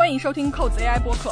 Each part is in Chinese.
欢迎收听扣子 AI 播客。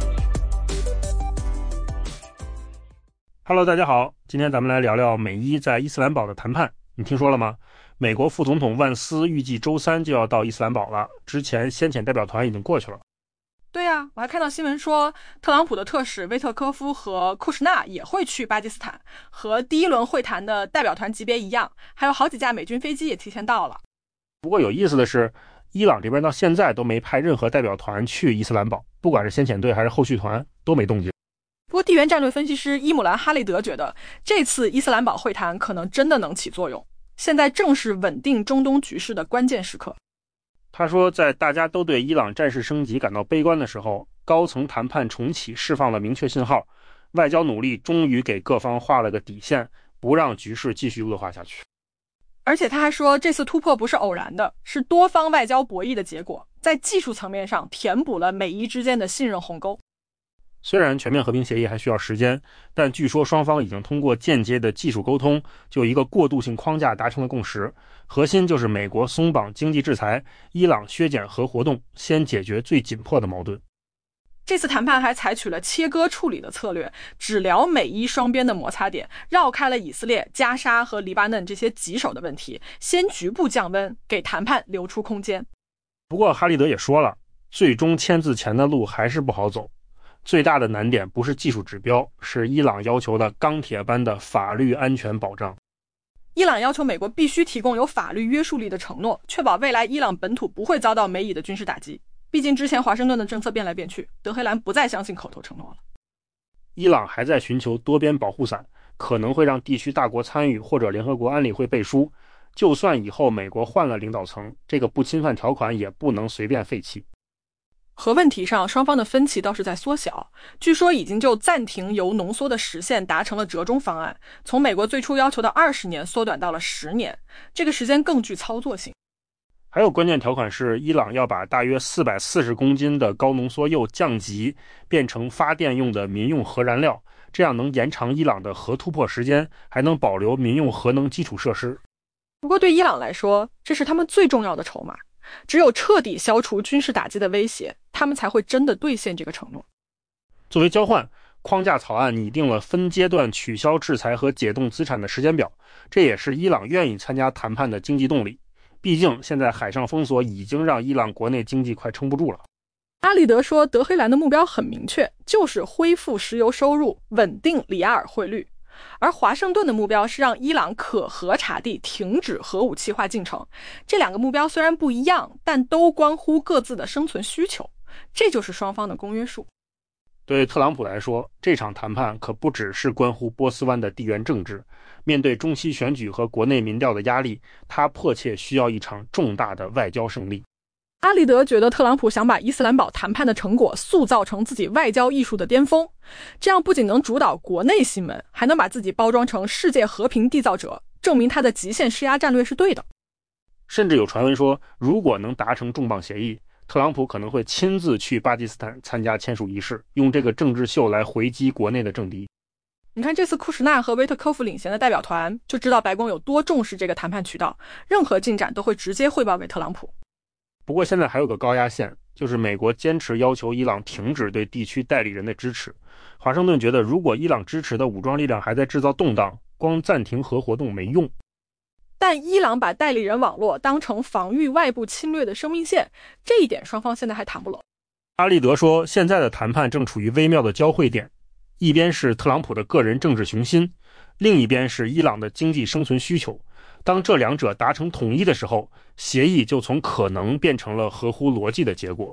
Hello， 大家好，今天咱们来聊聊美伊在伊斯兰堡的谈判。你听说了吗？美国副总统万斯预计周三就要到伊斯兰堡了，之前先遣代表团已经过去了。 对啊，我还看到新闻说，特朗普的特使威特科夫和库什纳也会去巴基斯坦，和第一轮会谈的代表团级别一样，还有好几架美军飞机也提前到了。 不过有意思的是，伊朗这边到现在都没派任何代表团去伊斯兰堡，不管是先遣队还是后续团都没动静。 不过地缘战略分析师伊姆兰·哈利德觉得，这次伊斯兰堡会谈可能真的能起作用，现在正是稳定中东局势的关键时刻。 他说，在大家都对伊朗战事升级感到悲观的时候，高层谈判重启释放了明确信号，外交努力终于给各方画了个底线，不让局势继续恶化下去。 而且他还说，这次突破不是偶然的，是多方外交博弈的结果，在技术层面上填补了美伊之间的信任鸿沟。 虽然全面和平协议还需要时间，但据说双方已经通过间接的技术沟通，就一个过渡性框架达成了共识，核心就是美国松绑经济制裁，伊朗削减核活动，先解决最紧迫的矛盾。 这次谈判还采取了切割处理的策略，只聊美伊双边的摩擦点，绕开了以色列、加沙和黎巴嫩这些棘手的问题，先局部降温，给谈判留出空间。 不过哈利德也说了，最终签字前的路还是不好走，最大的难点不是技术指标，是伊朗要求的钢铁般的法律安全保障。 伊朗要求美国必须提供有法律约束力的承诺，确保未来伊朗本土不会遭到美以的军事打击。毕竟之前华盛顿的政策变来变去，德黑兰不再相信口头承诺了。 伊朗还在寻求多边保护伞，可能会让地区大国参与或者联合国安理会背书。就算以后美国换了领导层，这个不侵犯条款也不能随便废弃。 核问题上，双方的分歧倒是在缩小，据说已经就暂停铀浓缩的时限达成了折中方案，从美国最初要求的20年缩短到了10年，这个时间更具操作性。 还有关键条款是，伊朗要把大约440公斤的高浓缩铀降级，变成发电用的民用核燃料，这样能延长伊朗的核突破时间，还能保留民用核能基础设施。 不过对伊朗来说，这是他们最重要的筹码，只有彻底消除军事打击的威胁，他们才会真的兑现这个承诺。 作为交换，框架草案拟定了分阶段取消制裁和解冻资产的时间表，这也是伊朗愿意参加谈判的经济动力。毕竟现在海上封锁已经让伊朗国内经济快撑不住了。 阿里德说，德黑兰的目标很明确，就是恢复石油收入，稳定里亚尔汇率。而华盛顿的目标是让伊朗可核查地停止核武器化进程。这两个目标虽然不一样，但都关乎各自的生存需求，这就是双方的公约数。 对特朗普来说，这场谈判可不只是关乎波斯湾的地缘政治，面对中期选举和国内民调的压力，他迫切需要一场重大的外交胜利。 阿里德觉得特朗普想把伊斯兰堡谈判的成果塑造成自己外交艺术的巅峰，这样不仅能主导国内新闻，还能把自己包装成世界和平缔造者，证明他的极限施压战略是对的。 甚至有传闻说，如果能达成重磅协议，特朗普可能会亲自去巴基斯坦参加签署仪式，用这个政治秀来回击国内的政敌。 你看这次库什纳和威特科夫领衔的代表团，就知道白宫有多重视这个谈判渠道，任何进展都会直接汇报给特朗普。 不过现在还有个高压线，就是美国坚持要求伊朗停止对地区代理人的支持。华盛顿觉得，如果伊朗支持的武装力量还在制造动荡，光暂停核活动没用。 但伊朗把代理人网络当成防御外部侵略的生命线，这一点双方现在还谈不拢。 阿利德说，现在的谈判正处于微妙的交汇点，一边是特朗普的个人政治雄心，另一边是伊朗的经济生存需求。当这两者达成统一的时候，协议就从可能变成了合乎逻辑的结果。